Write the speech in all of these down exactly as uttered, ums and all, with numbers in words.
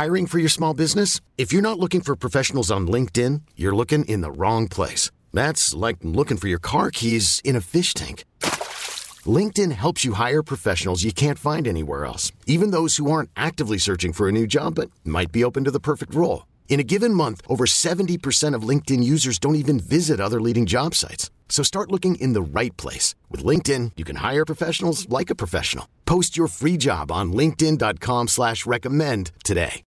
Hiring for your small business? If you're not looking for professionals on LinkedIn, you're looking in the wrong place. That's like looking for your car keys in a fish tank. LinkedIn helps you hire professionals you can't find anywhere else, even those who aren't actively searching for a new job but might be open to the perfect role. In a given month, over seventy percent of LinkedIn users don't even visit other leading job sites. So start looking in the right place. With LinkedIn, you can hire professionals like a professional. Post your free job on linkedin.com slash recommend today.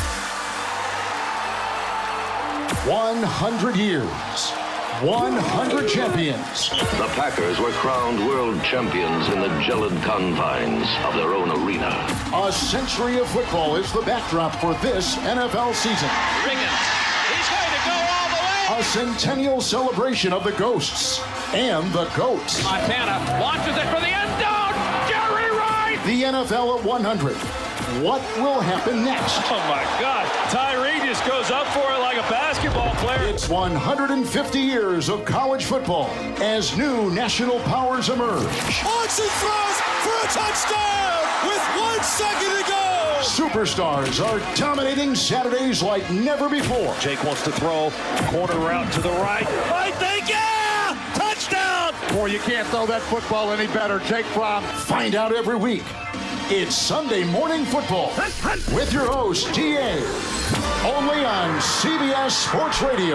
one hundred years. one hundred champions. The Packers were crowned world champions in the gelid confines of their own arena. A century of football is the backdrop for this N F L season. Riggins, he's going to go all the way. A centennial celebration of the Ghosts and the GOATs. Montana launches it for the end zone. Jerry Rice. The N F L at one hundred. What will happen next? Oh, my God. Tyree just goes up for it like a basketball player. It's one hundred fifty years of college football as new national powers emerge. Archie throws for a touchdown with one second to go. Superstars are dominating Saturdays like never before. Jake wants to throw. Corner route to the right. I think, yeah! Touchdown! Boy, you can't throw that football any better. Jake Fromm. Find out every week. It's Sunday Morning Football with your host, T A, only on C B S Sports Radio.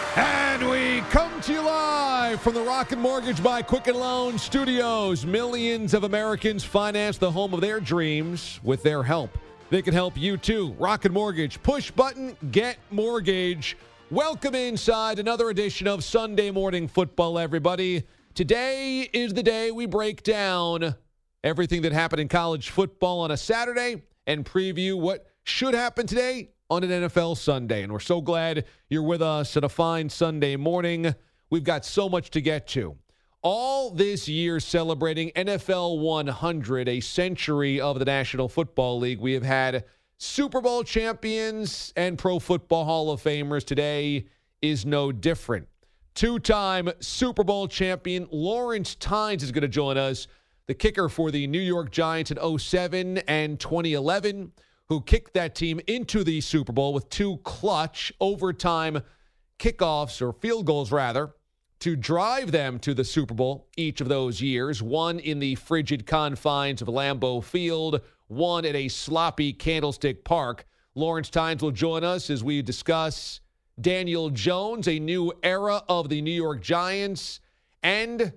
And we come to you live from the Rocket Mortgage by Quicken Loan Studios. Millions of Americans finance the home of their dreams with their help. They can help you too. Rocket Mortgage. Push button, get mortgage. Welcome inside another edition of Sunday Morning Football, everybody. Today is the day we break down everything that happened in college football on a Saturday and preview what should happen today on an N F L Sunday. And we're so glad you're with us on a fine Sunday morning. We've got so much to get to. All this year celebrating N F L one hundred, a century of the National Football League. We have had Super Bowl champions and Pro Football Hall of Famers. Today is no different. Two-time Super Bowl champion Lawrence Tynes is going to join us, the kicker for the New York Giants in oh seven and twenty eleven, who kicked that team into the Super Bowl with two clutch overtime kickoffs, or field goals rather, to drive them to the Super Bowl each of those years. One in the frigid confines of Lambeau Field, one at a sloppy Candlestick Park. Lawrence Tynes will join us as we discuss Daniel Jones, a new era of the New York Giants, and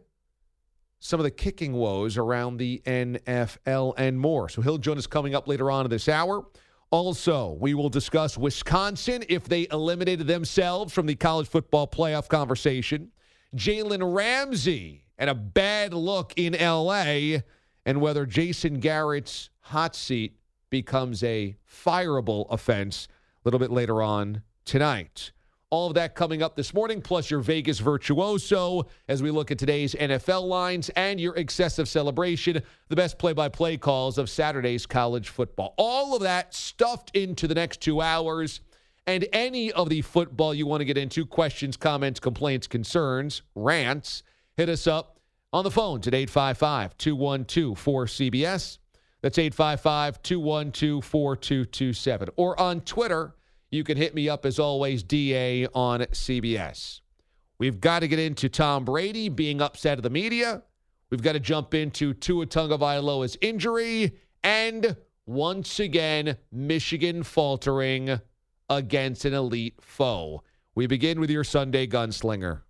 some of the kicking woes around the N F L and more. So he'll join us coming up later on in this hour. Also, we will discuss Wisconsin, if they eliminated themselves from the college football playoff conversation, Jalen Ramsey and a bad look in L A, and whether Jason Garrett's hot seat becomes a fireable offense a little bit later on tonight. All of that coming up this morning, plus your Vegas virtuoso as we look at today's N F L lines and your excessive celebration, the best play-by-play calls of Saturday's college football. All of that stuffed into the next two hours, and any of the football you want to get into, questions, comments, complaints, concerns, rants, hit us up on the phones at eight five five, two one two, four C B S. That's eight five five, two one two, four two two seven. Or on Twitter, you can hit me up, as always, D A on C B S. We've got to get into Tom Brady being upset at the media. We've got to jump into Tua Tagovailoa's injury. And once again, Michigan faltering against an elite foe. We begin with your Sunday Gunslinger.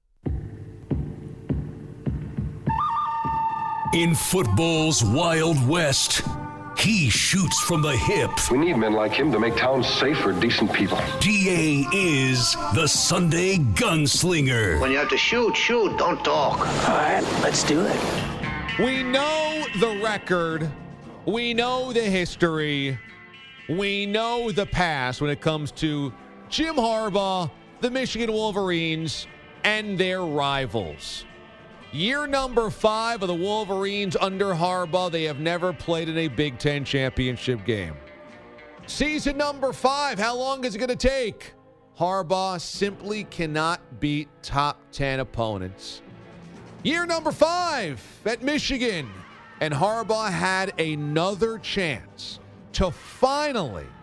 In football's Wild West, he shoots from the hip. We need men like him to make towns safe for decent people. D A is the Sunday Gunslinger. When you have to shoot, shoot, don't talk. All right, let's do it. We know the record. We know the history. We know the past when it comes to Jim Harbaugh, the Michigan Wolverines, and their rivals. Year number five of the Wolverines under Harbaugh. They have never played in a Big Ten championship game. Season number five, how long is it going to take? Harbaugh simply cannot beat top ten opponents. Year number five at Michigan, and Harbaugh had another chance to finally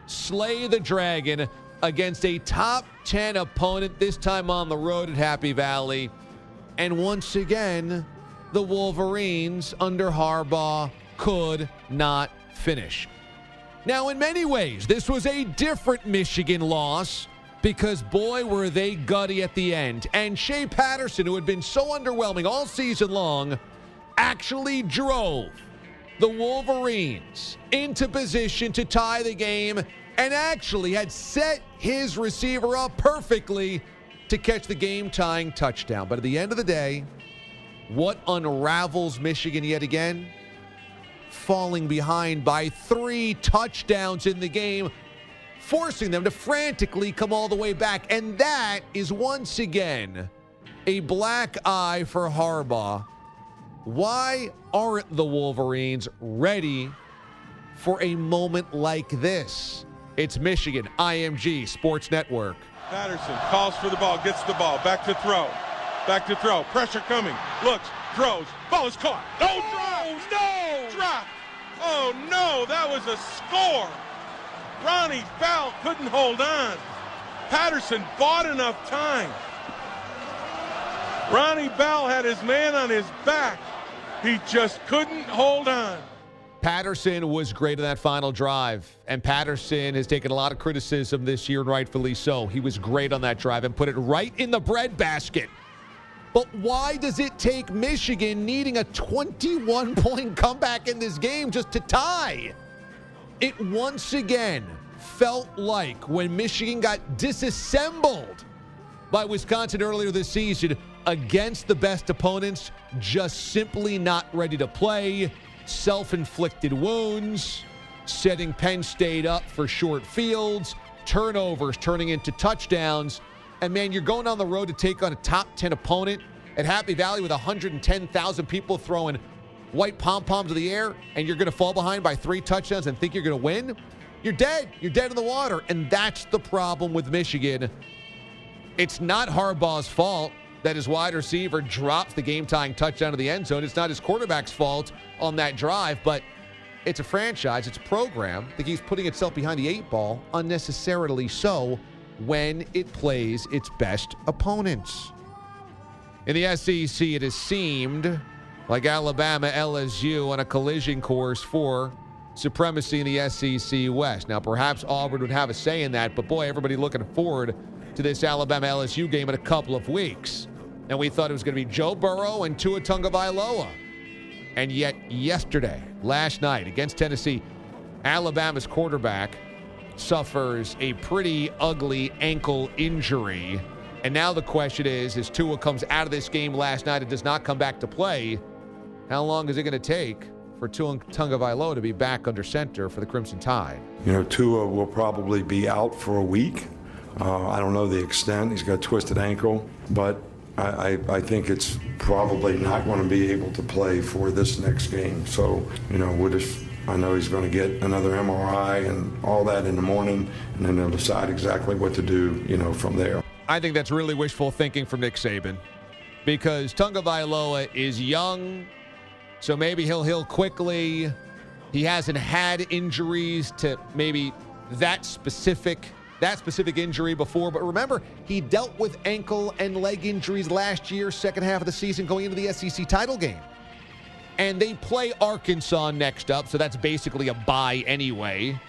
slay the Dragon against a top ten opponent, this time on the road at Happy Valley. And once again, the Wolverines under Harbaugh could not finish. Now, in many ways, this was a different Michigan loss because, boy, were they gutty at the end. And Shea Patterson, who had been so underwhelming all season long, actually drove the Wolverines into position to tie the game and actually had set his receiver up perfectly to catch the game-tying touchdown. But at the end of the day, what unravels Michigan yet again? Falling behind by three touchdowns in the game, forcing them to frantically come all the way back. And that is once again a black eye for Harbaugh. Why aren't the Wolverines ready for a moment like this? It's Michigan, I M G Sports Network. Patterson calls for the ball, gets the ball, back to throw. Back to throw, pressure coming, looks, throws, ball is caught. No, drop, no, drop. Oh no, that was a score. Ronnie Bell couldn't hold on. Patterson bought enough time. Ronnie Bell had his man on his back. He just couldn't hold on. Patterson was great in that final drive, and Patterson has taken a lot of criticism this year, and rightfully so. He was great on that drive and put it right in the breadbasket. But why does it take Michigan needing a twenty-one point comeback in this game just to tie? It once again felt like when Michigan got disassembled by Wisconsin earlier this season against the best opponents, just simply not ready to play, self-inflicted wounds, setting Penn State up for short fields, turnovers turning into touchdowns. And, man, you're going on the road to take on a top ten opponent at Happy Valley with one hundred ten thousand people throwing white pom-poms in the air, and you're going to fall behind by three touchdowns and think you're going to win? You're dead. You're dead in the water. And that's the problem with Michigan. It's not Harbaugh's fault that his wide receiver drops the game-tying touchdown to the end zone. It's not his quarterback's fault on that drive, but it's a franchise, it's a program that keeps putting itself behind the eight ball, unnecessarily so, when it plays its best opponents. In the S E C, it has seemed like Alabama, L S U on a collision course for supremacy in the S E C West. Now, perhaps Auburn would have a say in that, but boy, everybody looking forward to this Alabama L S U game in a couple of weeks. And we thought it was going to be Joe Burrow and Tua Tagovailoa. And yet yesterday, last night against Tennessee, Alabama's quarterback suffers a pretty ugly ankle injury. And now the question is, as Tua comes out of this game last night and does not come back to play, how long is it going to take for Tua Tagovailoa to be back under center for the Crimson Tide? You know, Tua will probably be out for a week. Uh, I don't know the extent. He's got a twisted ankle, but I, I, I think it's probably not going to be able to play for this next game. So, you know, we'll just, I know he's going to get another M R I and all that in the morning, and then they'll decide exactly what to do, you know, from there. I think that's really wishful thinking from Nick Saban, because Tagovailoa is young, so maybe he'll heal quickly. He hasn't had injuries to maybe that specific that specific injury before. But remember, he dealt with ankle and leg injuries last year, second half of the season, going into the S E C title game. And they play Arkansas next up, so that's basically a bye anyway.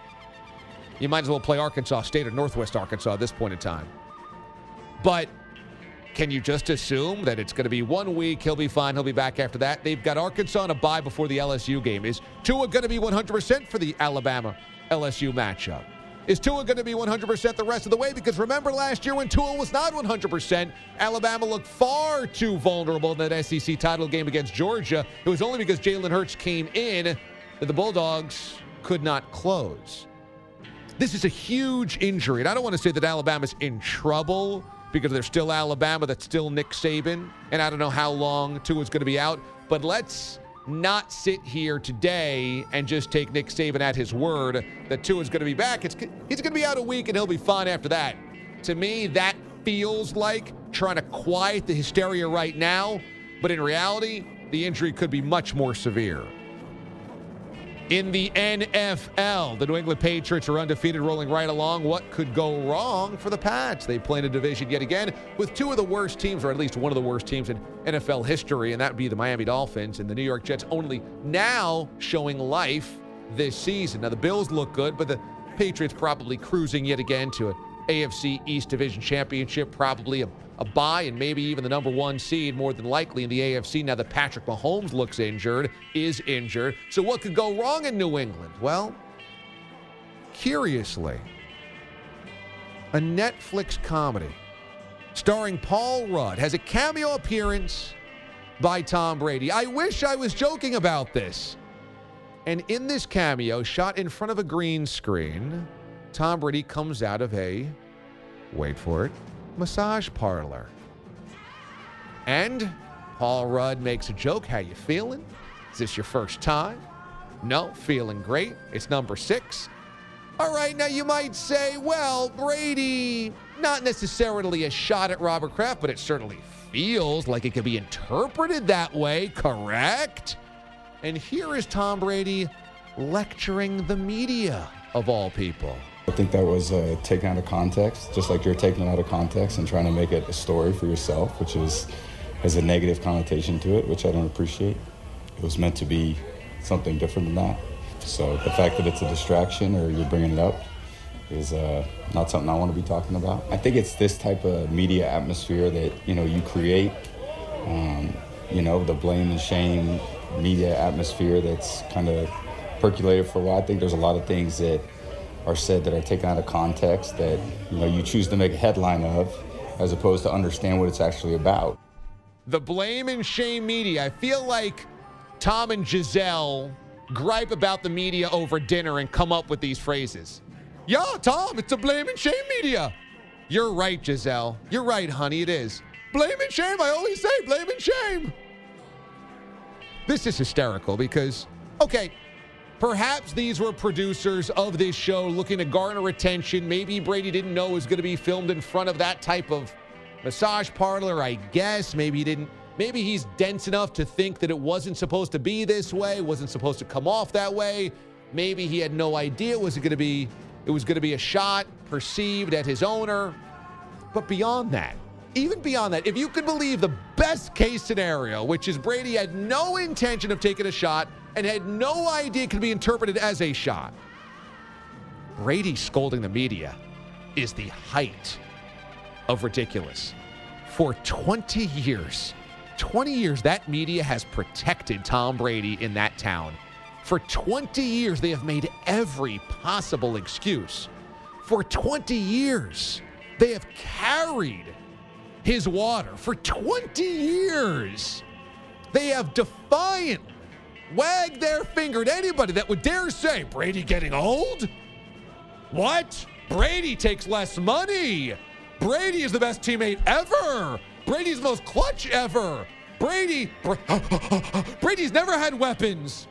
You might as well play Arkansas State or Northwest Arkansas at this point in time. But can you just assume that it's going to be one week, he'll be fine, he'll be back after that? They've got Arkansas on a bye before the L S U game. Is Tua going to be one hundred percent for the Alabama L S U matchup? Is Tua going to be one hundred percent the rest of the way? Because remember last year when Tua was not one hundred percent, Alabama looked far too vulnerable in that S E C title game against Georgia. It was only because Jalen Hurts came in that the Bulldogs could not close. This is a huge injury, and I don't want to say that Alabama's in trouble because they're still Alabama, that's still Nick Saban, and I don't know how long Tua's going to be out, but let's not sit here today and just take Nick Saban at his word that Tua's going to be back. It's, he's going to be out a week, and he'll be fine after that. To me, that feels like trying to quiet the hysteria right now, but in reality, the injury could be much more severe. In the N F L, the New England Patriots are undefeated, rolling right along. What could go wrong for the Pats? They play in a division yet again with two of the worst teams, or at least one of the worst teams in N F L history, and that would be the Miami Dolphins, and the New York Jets only now showing life this season. Now, the Bills look good, but the Patriots probably cruising yet again to an A F C East Division Championship, probably a, a bye and maybe even the number one seed more than likely in the A F C. Now that Patrick Mahomes looks injured, is injured. So what could go wrong in New England? Well, curiously, a Netflix comedy starring Paul Rudd has a cameo appearance by Tom Brady. I wish I was joking about this. And in this cameo, shot in front of a green screen, Tom Brady comes out of a, wait for it, massage parlor. And Paul Rudd makes a joke. How you feeling? Is this your first time? No, feeling great. It's number six. All right, now you might say, well, Brady, not necessarily a shot at Robert Kraft, but it certainly feels like it could be interpreted that way, correct? And here is Tom Brady lecturing the media, of all people. I think that was uh, taken out of context, just like you're taking it out of context and trying to make it a story for yourself, which is has a negative connotation to it, which I don't appreciate. It was meant to be something different than that. So the fact that it's a distraction or you're bringing it up is uh, not something I want to be talking about. I think it's this type of media atmosphere that, you know, you create, um, you know, the blame and shame media atmosphere that's kind of percolated for a while. I think there's a lot of things that are said that are taken out of context that, you know, you choose to make a headline of as opposed to understand what it's actually about. The blame and shame media. I feel like Tom and Giselle gripe about the media over dinner and come up with these phrases. Yeah, Tom, it's a blame and shame media. You're right, Giselle. You're right, honey, it is. Blame and shame, I always say blame and shame. This is hysterical because, okay, perhaps these were producers of this show looking to garner attention. Maybe Brady didn't know it was going to be filmed in front of that type of massage parlor, I guess. Maybe he didn't. Maybe he's dense enough to think that it wasn't supposed to be this way, wasn't supposed to come off that way. Maybe he had no idea it was going to be it was going to be a shot perceived at his owner. But beyond that, even beyond that, if you could believe the best case scenario, which is Brady had no intention of taking a shot and had no idea it could be interpreted as a shot, Brady scolding the media is the height of ridiculous. For twenty years, twenty years, that media has protected Tom Brady in that town. For twenty years, they have made every possible excuse. For twenty years, they have carried his water. For twenty years, they have defiantly wagged their finger at anybody that would dare say, Brady getting old? What? Brady takes less money. Brady is the best teammate ever. Brady's the most clutch ever. Brady, Brady's never had weapons.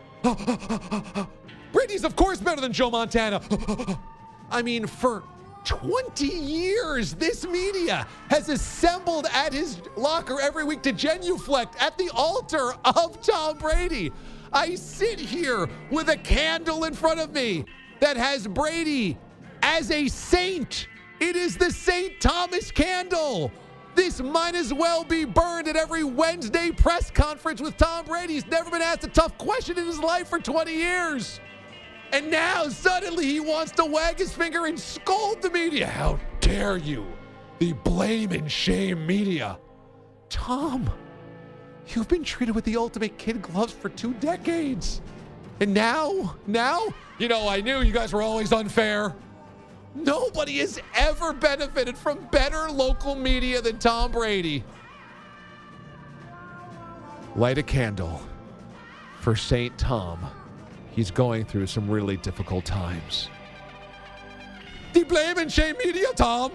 Brady's, of course, better than Joe Montana. I mean, for twenty years, this media has assembled at his locker every week to genuflect at the altar of Tom Brady. I sit here with a candle in front of me that has Brady as a saint. It is the Saint Thomas candle. This might as well be burned at every Wednesday press conference with Tom Brady. He's never been asked a tough question in his life for twenty years. And now suddenly he wants to wag his finger and scold the media. How dare you? The blame and shame media. Tom, you've been treated with the ultimate kid gloves for two decades. And now, now, you know, I knew you guys were always unfair. Nobody has ever benefited from better local media than Tom Brady. Light a candle for Saint Tom. He's going through some really difficult times. The blame and shame media, Tom.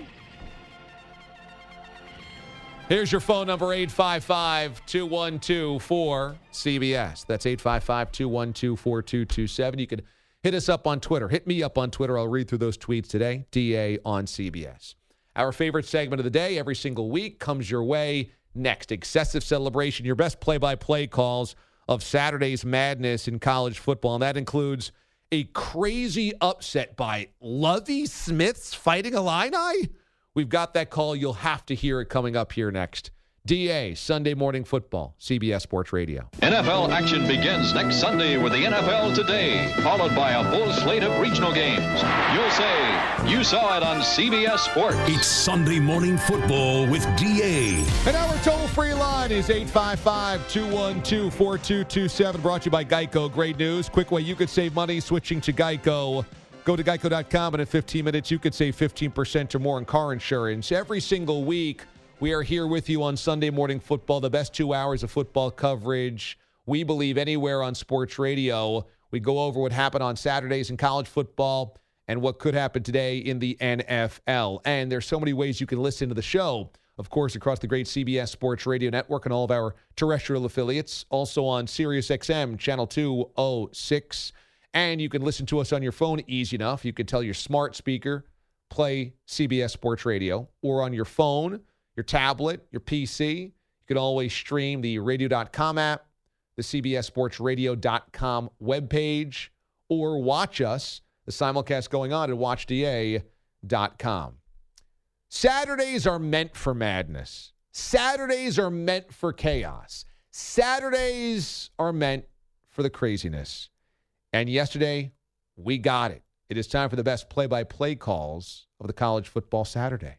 Here's your phone number, eight five five, two one two, four C B S. That's eight five five, two one two, four two two seven. You could hit us up on Twitter. Hit me up on Twitter. I'll read through those tweets today. D A on C B S. Our favorite segment of the day every single week comes your way next. Excessive Celebration, your best play-by-play calls of Saturday's madness in college football, and that includes a crazy upset by Lovie Smith's Fighting Illini. We've got that call. You'll have to hear it coming up here next. D A, Sunday Morning Football, C B S Sports Radio. N F L action begins next Sunday with the N F L Today, followed by a full slate of regional games. You'll say you saw it on C B S Sports. It's Sunday Morning Football with D A. And our toll-free line is eight five five, two one two, four two two seven, brought to you by Geico. Great news. Quick way you could save money switching to Geico. Go to geico dot com, and in fifteen minutes, you could save fifteen percent or more in car insurance. Every single week, we are here with you on Sunday Morning Football, the best two hours of football coverage, we believe, anywhere on sports radio. We go over what happened on Saturdays in college football and what could happen today in the N F L. And there's so many ways you can listen to the show, of course, across the great C B S Sports Radio Network and all of our terrestrial affiliates, also on Sirius X M, channel two oh six. And you can listen to us on your phone easy enough. You can tell your smart speaker, play C B S Sports Radio, or on your phone, your tablet, your P C. You can always stream the radio dot com app, the C B S Sports Radio dot com webpage, or watch us, the simulcast going on at watch D A dot com. Saturdays are meant for madness. Saturdays are meant for chaos. Saturdays are meant for the craziness. And yesterday, we got it. It is time for the best play-by-play calls of the college football Saturday.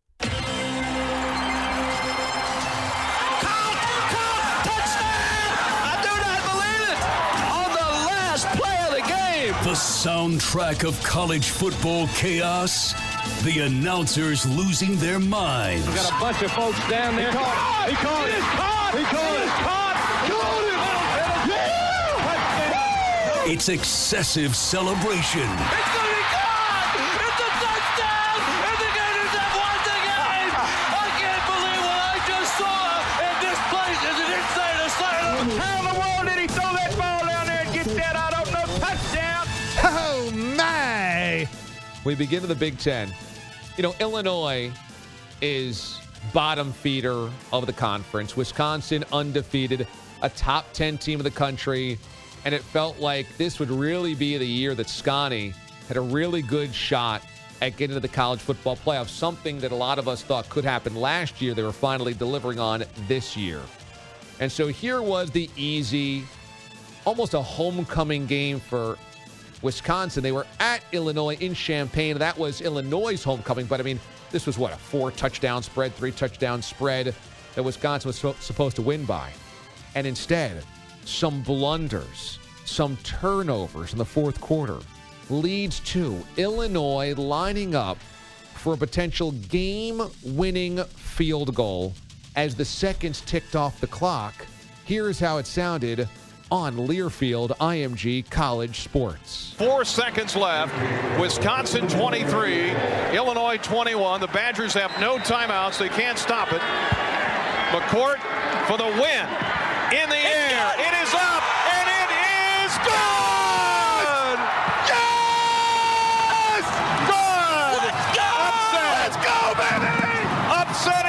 The soundtrack of college football chaos. The announcers losing their minds. We got a bunch of folks down there. He caught it. He caught it. He caught it. He caught it. Caught it. Yeah. It's excessive celebration. It's going to be gone. It's a touchdown. And the Gators have won the game. I can't believe what I just saw. And this place is an insane asylum. How in the world did he throw that ball down there and get that? I don't know. Touchdown. Oh, my. We begin to the Big Ten. You know, Illinois is bottom feeder of the conference. Wisconsin undefeated, a top ten team of the country. And it felt like this would really be the year that Scotty had a really good shot at getting to the college football playoff, something that a lot of us thought could happen last year. They were finally delivering on this year. And so here was the easy, almost a homecoming game for Wisconsin. They were at Illinois in Champaign. That was Illinois' homecoming. But, I mean, this was, what, a four-touchdown spread, three-touchdown spread that Wisconsin was so- supposed to win by. And instead, some blunders, some turnovers in the fourth quarter leads to Illinois lining up for a potential game-winning field goal as the seconds ticked off the clock. Here's how it sounded on Learfield I M G College Sports. Four seconds left. Wisconsin twenty-three, Illinois twenty-one. The Badgers have no timeouts. They can't stop it. McCourt for the win. In the air. It is up, and it is good! Yes! Good! Let's go! Upset! Let's go, baby! Upset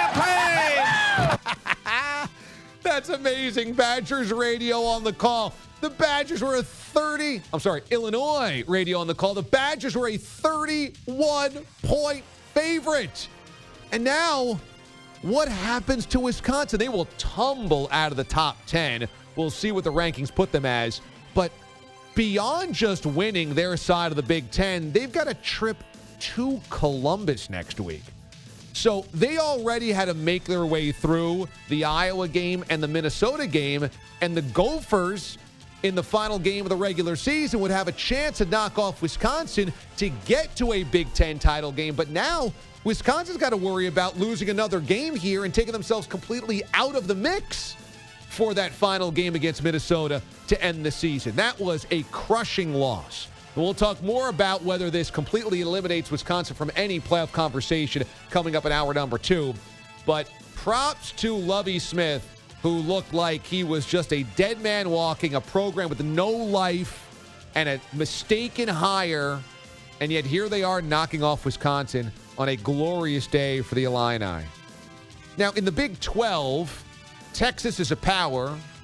in Champaign! That's amazing. Badgers radio on the call. The Badgers were a thirty, I'm sorry, Illinois radio on the call. The Badgers were a thirty-one point favorite. And now, what happens to Wisconsin? They will tumble out of the top ten. We'll see what the rankings put them as. But beyond just winning their side of the Big Ten, they've got a trip to Columbus next week. So they already had to make their way through the Iowa game and the Minnesota game, and the Gophers in the final game of the regular season would have a chance to knock off Wisconsin to get to a Big Ten title game. But now Wisconsin's got to worry about losing another game here and taking themselves completely out of the mix for that final game against Minnesota to end the season. That was a crushing loss. We'll talk more about whether this completely eliminates Wisconsin from any playoff conversation coming up in hour number two. But props to Lovie Smith, who looked like he was just a dead man walking, a program with no life and a mistaken hire. And yet here they are knocking off Wisconsin on a glorious day for the Illini. Now, in the Big twelve, Texas is a power.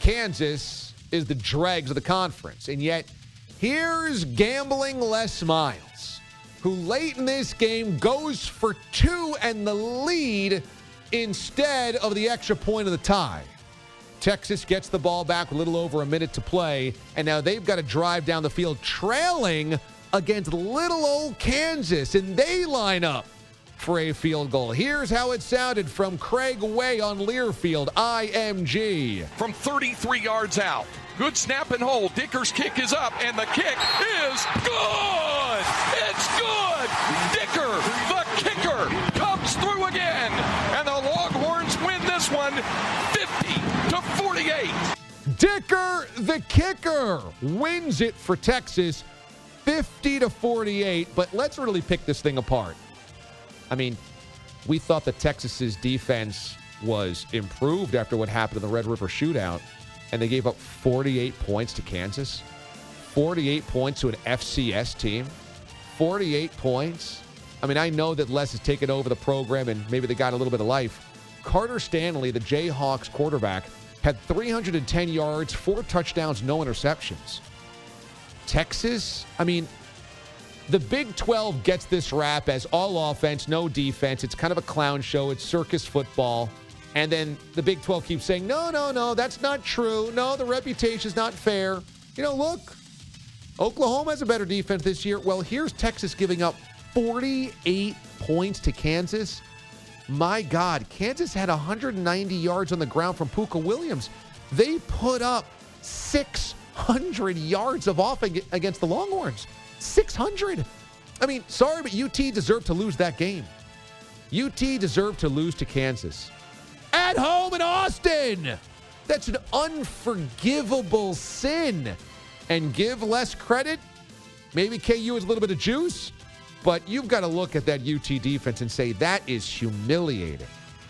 Kansas is the dregs of the conference. And yet, here's gambling Les Miles, who late in this game goes for two and the lead instead of the extra point of the tie. Texas gets the ball back with a little over a minute to play, and now they've got to drive down the field trailing against little old Kansas, and they line up for a field goal. Here's how it sounded from Craig Way on Learfield, I M G. From thirty-three yards out. Good snap and hold. Dicker's kick is up, and the kick is good. It's good. Dicker, the kicker, comes through again, and the Longhorns win this one fifty to forty-eight. Dicker, the kicker, wins it for Texas fifty to forty-eight. But let's really pick this thing apart. I mean, we thought that Texas's defense was improved after what happened in the Red River Shootout, and they gave up forty-eight points to Kansas. forty-eight points to an F C S team. forty-eight points. I mean, I know that Les has taken over the program, and maybe they got a little bit of life. Carter Stanley, the Jayhawks quarterback, had three hundred ten yards, four touchdowns, no interceptions. Texas, I mean, the Big twelve gets this rap as all offense, no defense. It's kind of a clown show. It's circus football. And then the Big twelve keeps saying, no, no, no, that's not true. No, the reputation's not fair. You know, look, Oklahoma has a better defense this year. Well, here's Texas giving up forty-eight points to Kansas. My God, Kansas had one hundred ninety yards on the ground from Puka Williams. They put up six hundred yards of offense against the Longhorns. six hundred. I mean, sorry, but U T deserved to lose that game. U T deserved to lose to Kansas. At home in Austin. That's an unforgivable sin. And give less credit. Maybe K U has a little bit of juice. But you've got to look at that U T defense and say that is humiliating.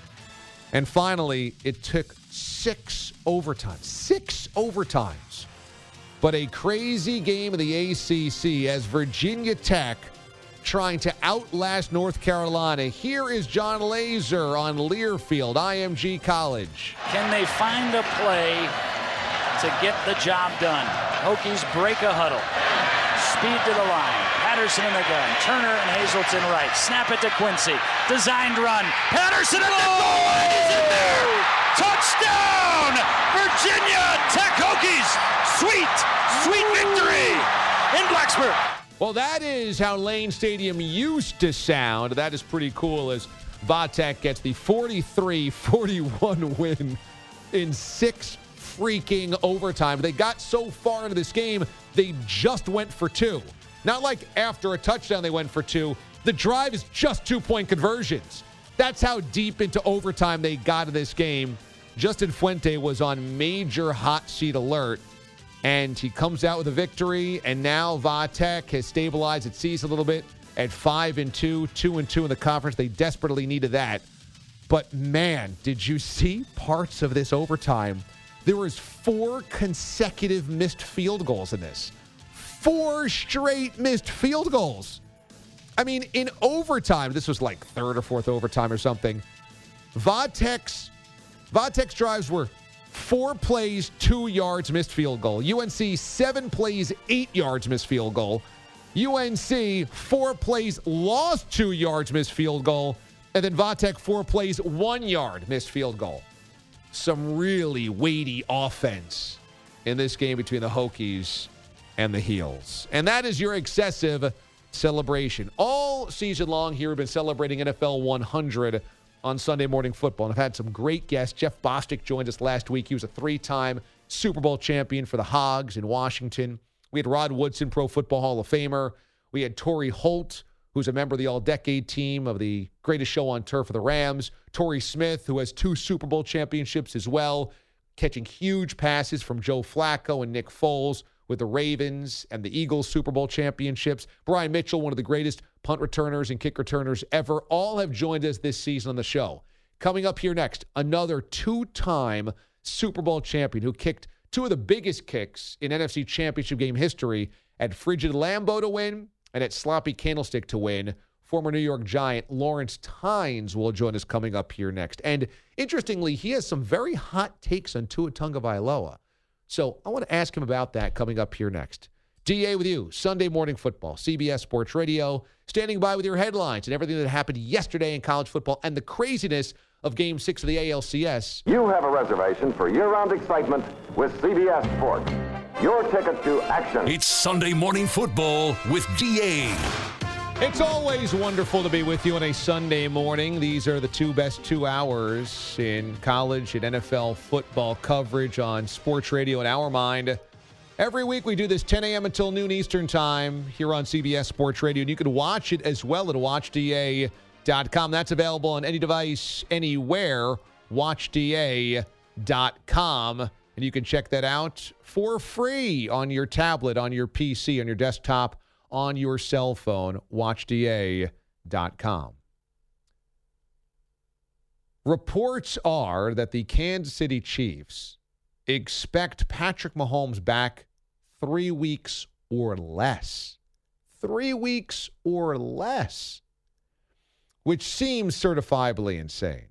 And finally, it took six overtimes. Six overtimes. But a crazy game in the A C C as Virginia Tech trying to outlast North Carolina. Here is John Laser on Learfield, I M G College. Can they find a play to get the job done? Hokies break a huddle. Speed to the line. Patterson in the gun. Turner and Hazelton right. Snap it to Quincy. Designed run. Patterson at the goal line is in there. Touchdown! Virginia Tech Hokies. Sweet, sweet victory in Blacksburg. Well, that is how Lane Stadium used to sound. That is pretty cool as Vatek gets the forty-three forty-one win in six freaking overtime. They got so far into this game, they just went for two. Not like after a touchdown they went for two. The drive is just two-point conversions. That's how deep into overtime they got in this game. Justin Fuente was on major hot seat alert, and he comes out with a victory, and now Vatek has stabilized its season a little bit at five and two, two and two in the conference. They desperately needed that. But, man, did you see parts of this overtime? There was four consecutive missed field goals in this. Four straight missed field goals. I mean, in overtime, this was like third or fourth overtime or something. Vatek's, Vatek's drives were four plays, two yards, missed field goal. U N C, seven plays, eight yards, missed field goal. U N C, four plays, lost two yards, missed field goal. And then Vatek, four plays, one yard, missed field goal. Some really weighty offense in this game between the Hokies and the Heels. And that is your excessive celebration. All season long here, we've been celebrating N F L one hundred on Sunday Morning Football. And I've had some great guests. Jeff Bostic joined us last week. He was a three-time Super Bowl champion for the Hogs in Washington. We had Rod Woodson, Pro Football Hall of Famer. We had Torrey Holt, who's a member of the All-Decade team of the Greatest Show on Turf for the Rams. Torrey Smith, who has two Super Bowl championships as well, catching huge passes from Joe Flacco and Nick Foles with the Ravens and the Eagles Super Bowl championships. Brian Mitchell, one of the greatest punt returners and kick returners ever, all have joined us this season on the show. Coming up here next, another two-time Super Bowl champion who kicked two of the biggest kicks in N F C Championship game history at Frigid Lambeau to win and at Sloppy Candlestick to win. Former New York Giant Lawrence Tynes will join us coming up here next. And interestingly, he has some very hot takes on Tua Tagovailoa. So I want to ask him about that coming up here next. D A with you, Sunday Morning Football, C B S Sports Radio, standing by with your headlines and everything that happened yesterday in college football and the craziness of Game six of the A L C S. You have a reservation for year-round excitement with C B S Sports. Your ticket to action. It's Sunday Morning Football with D A. It's always wonderful to be with you on a Sunday morning. These are the two best two hours in college and N F L football coverage on Sports Radio in our mind. Every week we do this ten a.m. until noon Eastern time here on C B S Sports Radio. And you can watch it as well at watch d a dot com. That's available on any device, anywhere, watch d a dot com. And you can check that out for free on your tablet, on your P C, on your desktop, on your cell phone, watch d a dot com. Reports are that the Kansas City Chiefs expect Patrick Mahomes back three weeks or less. Three weeks or less. Which seems certifiably insane.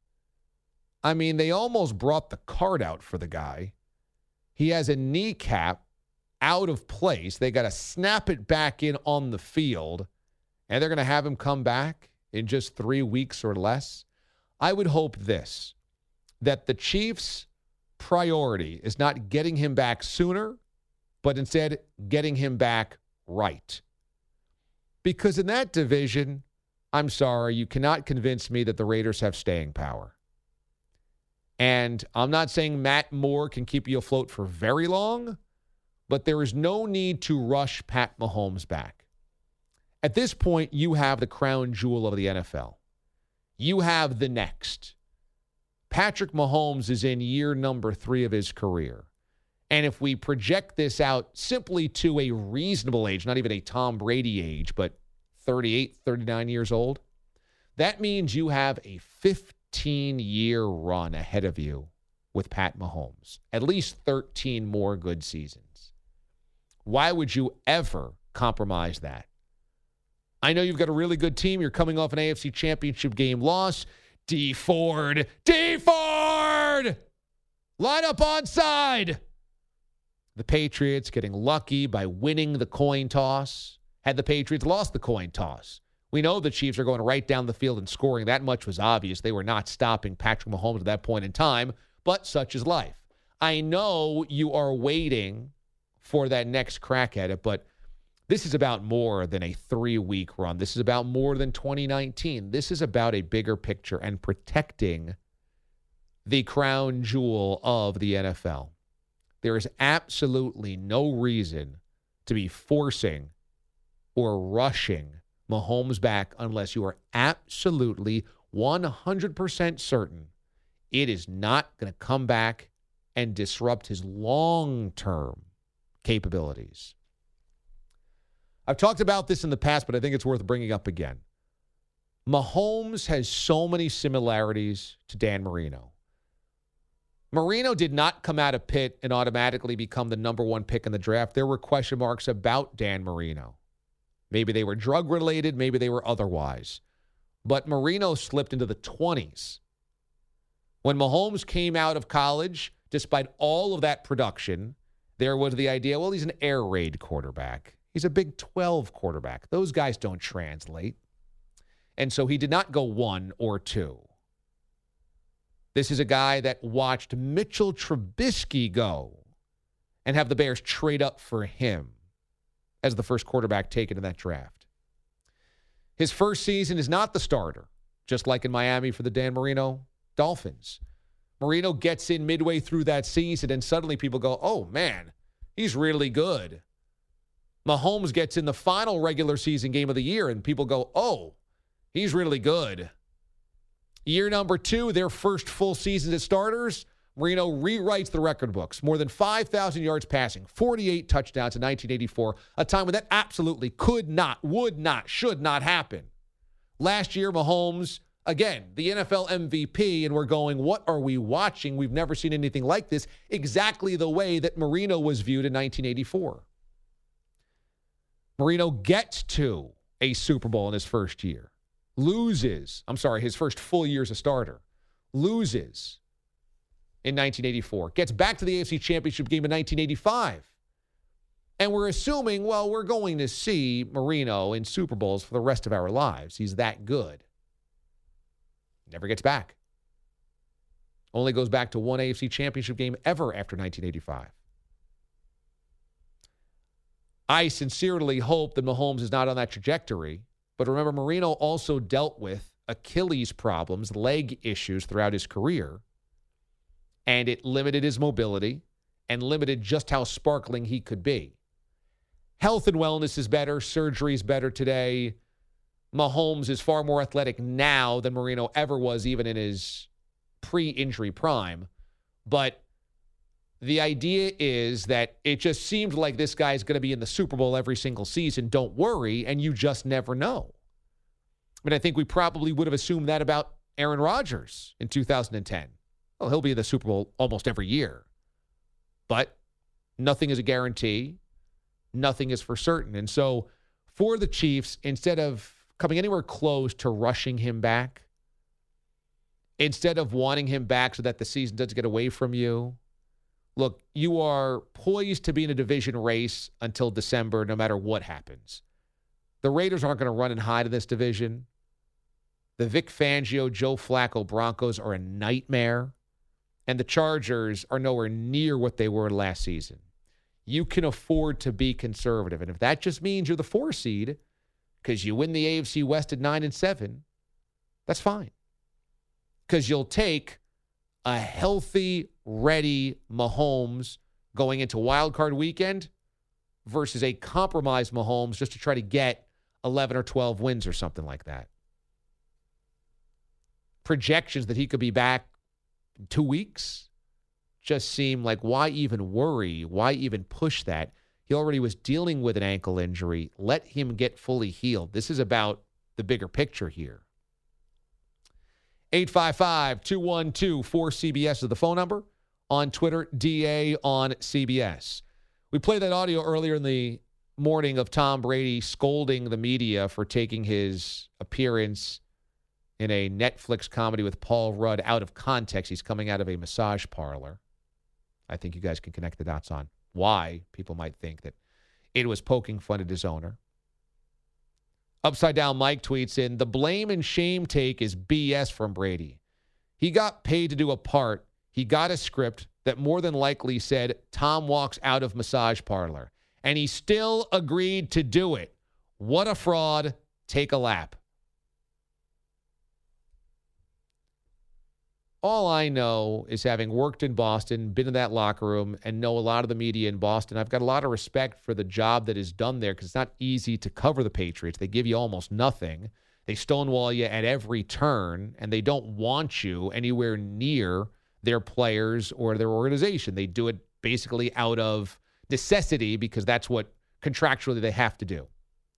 I mean, they almost brought the cart out for the guy. He has a kneecap out of place. They got to snap it back in on the field, and they're going to have him come back in just three weeks or less. I would hope this, that the Chiefs' priority is not getting him back sooner, but instead getting him back right. Because in that division, I'm sorry, you cannot convince me that the Raiders have staying power. And I'm not saying Matt Moore can keep you afloat for very long, but there is no need to rush Pat Mahomes back. At this point, you have the crown jewel of the N F L. You have the next. Patrick Mahomes is in year number three of his career. And if we project this out simply to a reasonable age, not even a Tom Brady age, but thirty-eight, thirty-nine years old, that means you have a fifteen-year run ahead of you with Pat Mahomes. At least thirteen more good seasons. Why would you ever compromise that? I know you've got a really good team. You're coming off an A F C Championship game loss. D Ford. D Ford! Line up onside. The Patriots getting lucky by winning the coin toss. Had the Patriots lost the coin toss, we know the Chiefs are going right down the field and scoring. That much was obvious. They were not stopping Patrick Mahomes at that point in time, but such is life. I know you are waiting for that next crack at it, but this is about more than a three-week run. This is about more than twenty nineteen. This is about a bigger picture and protecting the crown jewel of the N F L. There is absolutely no reason to be forcing or rushing Mahomes back unless you are absolutely one hundred percent certain it is not going to come back and disrupt his long-term capabilities. I've talked about this in the past, but I think it's worth bringing up again. Mahomes has so many similarities to Dan Marino. Marino did not come out of Pitt and automatically become the number one pick in the draft. There were question marks about Dan Marino. Maybe they were drug-related, maybe they were otherwise. But Marino slipped into the twenties. When Mahomes came out of college, despite all of that production, there was the idea, well, he's an air raid quarterback. He's a Big twelve quarterback. Those guys don't translate. And so he did not go one or two. This is a guy that watched Mitchell Trubisky go and have the Bears trade up for him as the first quarterback taken in that draft. His first season is not the starter, just like in Miami for the Dan Marino Dolphins. Marino gets in midway through that season, and suddenly people go, oh, man, he's really good. Mahomes gets in the final regular season game of the year, and people go, oh, he's really good. Year number two, their first full season as starters, Marino rewrites the record books. More than five thousand yards passing, forty-eight touchdowns in nineteen eighty-four, a time when that absolutely could not, would not, should not happen. Last year, Mahomes, again, the N F L M V P, and we're going, what are we watching? We've never seen anything like this, exactly the way that Marino was viewed in nineteen eighty-four. Marino gets to a Super Bowl in his first year. Loses, I'm sorry, his first full year as a starter. Loses. in nineteen eighty-four. Gets back to the A F C Championship game in nineteen eighty-five. And we're assuming, well, we're going to see Marino in Super Bowls for the rest of our lives. He's that good. Never gets back. Only goes back to one A F C Championship game ever after nineteen eighty-five. I sincerely hope that Mahomes is not on that trajectory. But remember, Marino also dealt with Achilles problems, leg issues throughout his career. And it limited his mobility and limited just how sparkling he could be. Health and wellness is better. Surgery is better today. Mahomes is far more athletic now than Marino ever was, even in his pre-injury prime. But the idea is that it just seemed like this guy's going to be in the Super Bowl every single season. Don't worry, and you just never know. I mean, I think we probably would have assumed that about Aaron Rodgers in two thousand ten. Well, he'll be in the Super Bowl almost every year. But nothing is a guarantee. Nothing is for certain. And so for the Chiefs, instead of coming anywhere close to rushing him back, instead of wanting him back so that the season doesn't get away from you, look, you are poised to be in a division race until December, no matter what happens. The Raiders aren't going to run and hide in this division. The Vic Fangio, Joe Flacco Broncos are a nightmare. And the Chargers are nowhere near what they were last season. You can afford to be conservative. And if that just means you're the four seed because you win the A F C West at nine and seven, that's fine. Because you'll take a healthy, ready Mahomes going into Wild Card Weekend versus a compromised Mahomes just to try to get eleven or twelve wins or something like that. Projections that he could be back in two weeks just seem like, why even worry? Why even push that? He already was dealing with an ankle injury. Let him get fully healed. This is about the bigger picture here. eight five five, two one two, four C B S is the phone number. On Twitter, D A on C B S. We played that audio earlier in the morning of Tom Brady scolding the media for taking his appearance in a Netflix comedy with Paul Rudd out of context. He's coming out of a massage parlor. I think you guys can connect the dots on why people might think that it was poking fun at his owner. Upside Down Mike tweets in, the blame and shame take is B S from Brady. He got paid to do a part. He got a script that more than likely said, Tom walks out of massage parlor. And he still agreed to do it. What a fraud. Take a lap. All I know is, having worked in Boston, been in that locker room, and know a lot of the media in Boston, I've got a lot of respect for the job that is done there because it's not easy to cover the Patriots. They give you almost nothing. They stonewall you at every turn, and they don't want you anywhere near their players or their organization. They do it basically out of necessity because that's what contractually they have to do.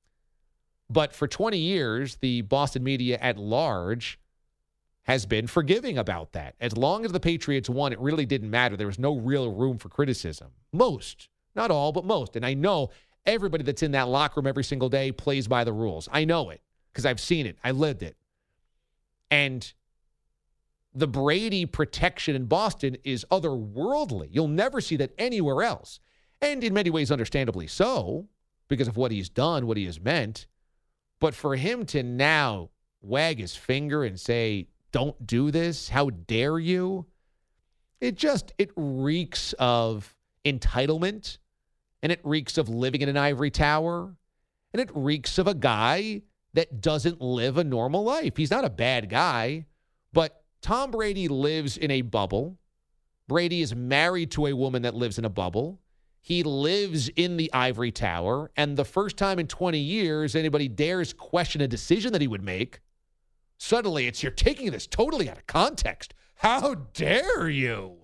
But for twenty years, the Boston media at large has been forgiving about that. As long as the Patriots won, it really didn't matter. There was no real room for criticism. Most, not all, but most. And I know everybody that's in that locker room every single day plays by the rules. I know it because I've seen it. I lived it. And the Brady protection in Boston is otherworldly. You'll never see that anywhere else. And in many ways, understandably so, because of what he's done, what he has meant. But for him to now wag his finger and say, don't do this, how dare you? It just, it reeks of entitlement, and it reeks of living in an ivory tower, and it reeks of a guy that doesn't live a normal life. He's not a bad guy, but Tom Brady lives in a bubble. Brady is married to a woman that lives in a bubble. He lives in the ivory tower, and the first time in twenty years anybody dares question a decision that he would make, suddenly it's, you're taking this totally out of context. How dare you?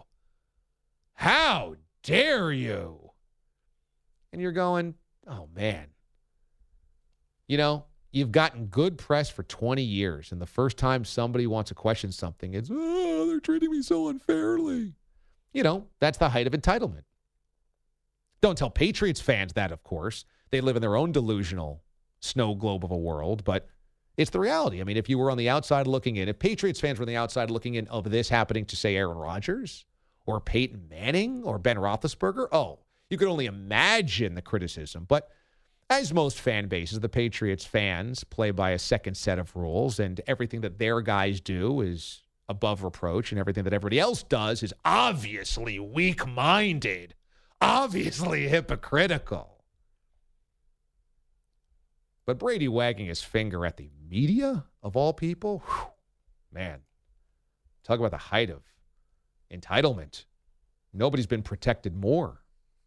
How dare you? And you're going, oh, man. You know, you've gotten good press for twenty years, and the first time somebody wants to question something, it's, oh, they're treating me so unfairly. You know, that's the height of entitlement. Don't tell Patriots fans that, of course. They live in their own delusional snow globe of a world, but it's the reality. I mean, if you were on the outside looking in, if Patriots fans were on the outside looking in of this happening to, say, Aaron Rodgers or Peyton Manning or Ben Roethlisberger, oh, you could only imagine the criticism. But as most fan bases, the Patriots fans play by a second set of rules, and everything that their guys do is above reproach, and everything that everybody else does is obviously weak-minded, obviously hypocritical. But Brady wagging his finger at the media, of all people, whew, man, talk about the height of entitlement. Nobody's been protected more.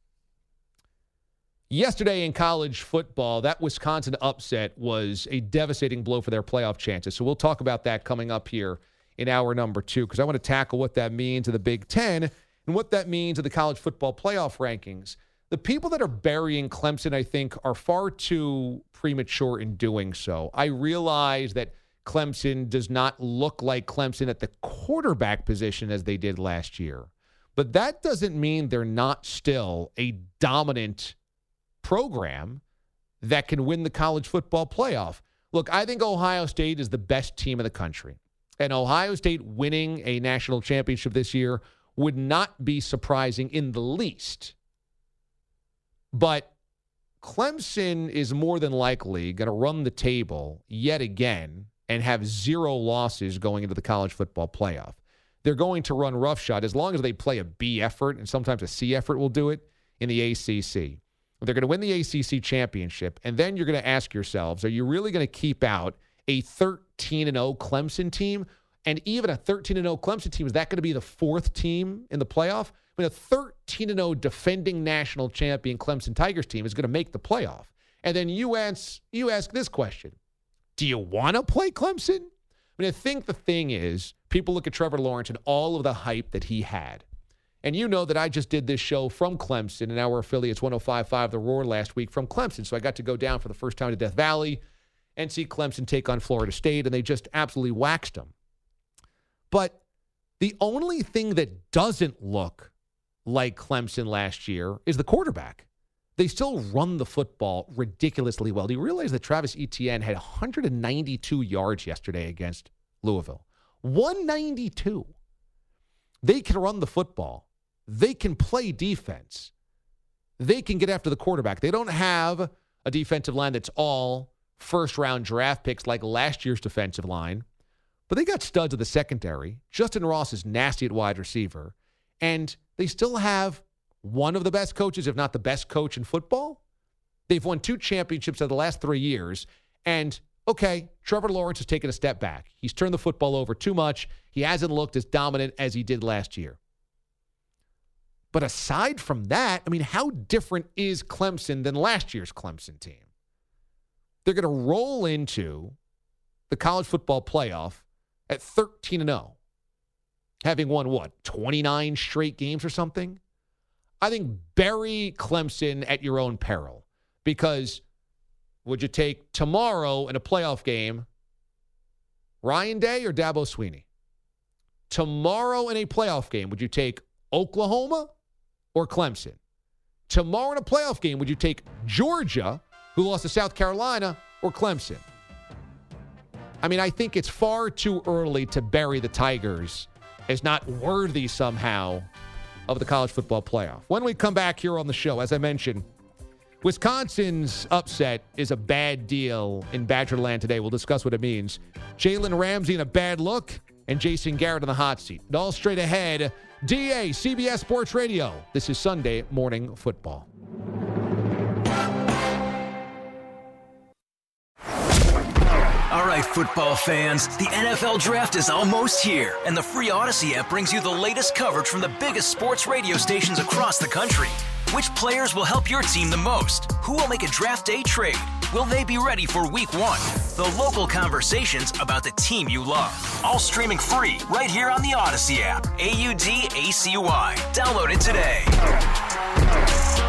Yesterday in college football, that Wisconsin upset was a devastating blow for their playoff chances. So we'll talk about that coming up here in hour number two, because I want to tackle what that means to the Big Ten and what that means to the college football playoff rankings. The people that are burying Clemson, I think, are far too premature in doing so. I realize that Clemson does not look like Clemson at the quarterback position as they did last year. But that doesn't mean they're not still a dominant program that can win the college football playoff. Look, I think Ohio State is the best team in the country. And Ohio State winning a national championship this year would not be surprising in the least. But Clemson is more than likely going to run the table yet again and have zero losses going into the college football playoff. They're going to run roughshod as long as they play a B effort, and sometimes a C effort will do it, in the A C C. They're going to win the A C C championship, and then you're going to ask yourselves, are you really going to keep out a thirteen and oh Clemson team? And even a thirteen and oh Clemson team, is that going to be the fourth team in the playoff? I mean, a thirteen and oh defending national champion Clemson Tigers team is going to make the playoff. And then you ask, you ask this question, do you want to play Clemson? I mean, I think the thing is, people look at Trevor Lawrence and all of the hype that he had. And you know that I just did this show from Clemson and our affiliates one oh five point five The Roar last week from Clemson. So I got to go down for the first time to Death Valley and see Clemson take on Florida State, and they just absolutely waxed them. But the only thing that doesn't look like Clemson last year is the quarterback. They still run the football ridiculously well. Do you realize that Travis Etienne had one hundred ninety-two yards yesterday against Louisville? one ninety-two. They can run the football. They can play defense. They can get after the quarterback. They don't have a defensive line that's all first-round draft picks like last year's defensive line, but they got studs of the secondary. Justin Ross is nasty at wide receiver, and they still have one of the best coaches, if not the best coach in football. They've won two championships in the last three years, and okay, Trevor Lawrence has taken a step back. He's turned the football over too much. He hasn't looked as dominant as he did last year. But aside from that, I mean, how different is Clemson than last year's Clemson team? They're going to roll into the college football playoff at thirteen and oh, having won, what, twenty-nine straight games or something? I think bury Clemson at your own peril, because would you take tomorrow in a playoff game Ryan Day or Dabo Swinney? Tomorrow in a playoff game, would you take Oklahoma or Clemson? Tomorrow in a playoff game, would you take Georgia, who lost to South Carolina, or Clemson? I mean, I think it's far too early to bury the Tigers as not worthy somehow of the college football playoff. When we come back here on the show, as I mentioned, Wisconsin's upset is a bad deal in Badgerland today. We'll discuss what it means. Jalen Ramsey in a bad look, and Jason Garrett in the hot seat. And all straight ahead, D A, C B S Sports Radio. This is Sunday Morning Football. All right, football fans, the N F L Draft is almost here, and the free Odyssey app brings you the latest coverage from the biggest sports radio stations across the country. Which players will help your team the most? Who will make a draft day trade? Will they be ready for week one? The local conversations about the team you love. All streaming free right here on the Odyssey app. A U D A C Y. Download it today.